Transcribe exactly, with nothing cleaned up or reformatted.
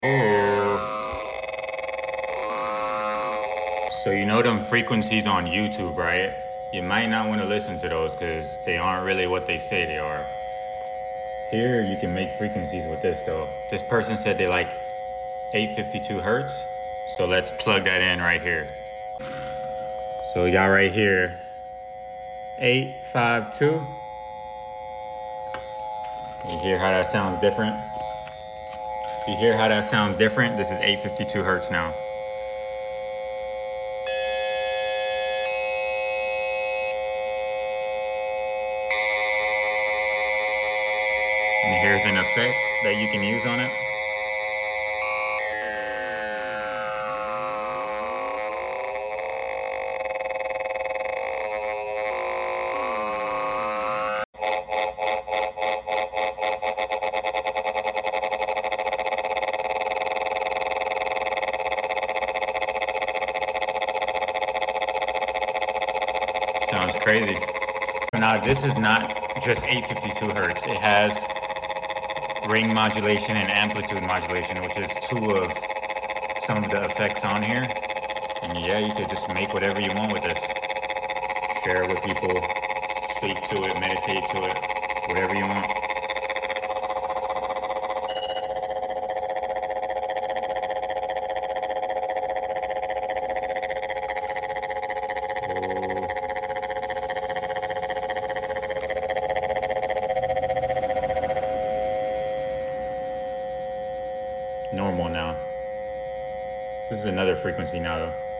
Oh. So you know them frequencies on YouTube, right? You might not want to listen to those because they aren't really what they say they are. Here you can make frequencies with this though. This person said they like eight fifty-two hertz. So let's plug that in right here. So we got right here eight fifty-two. You hear how that sounds different? You hear how that sounds different? This is eight fifty-two hertz now. And here's an effect that you can use on it. Sounds crazy. Now this is not just eight fifty-two hertz. It has ring modulation and amplitude modulation, which is two of some of the effects on here. And yeah, you could just make whatever you want with this. Share it with people, sleep to it, meditate to it, whatever you want. Normal now. This is another frequency now though.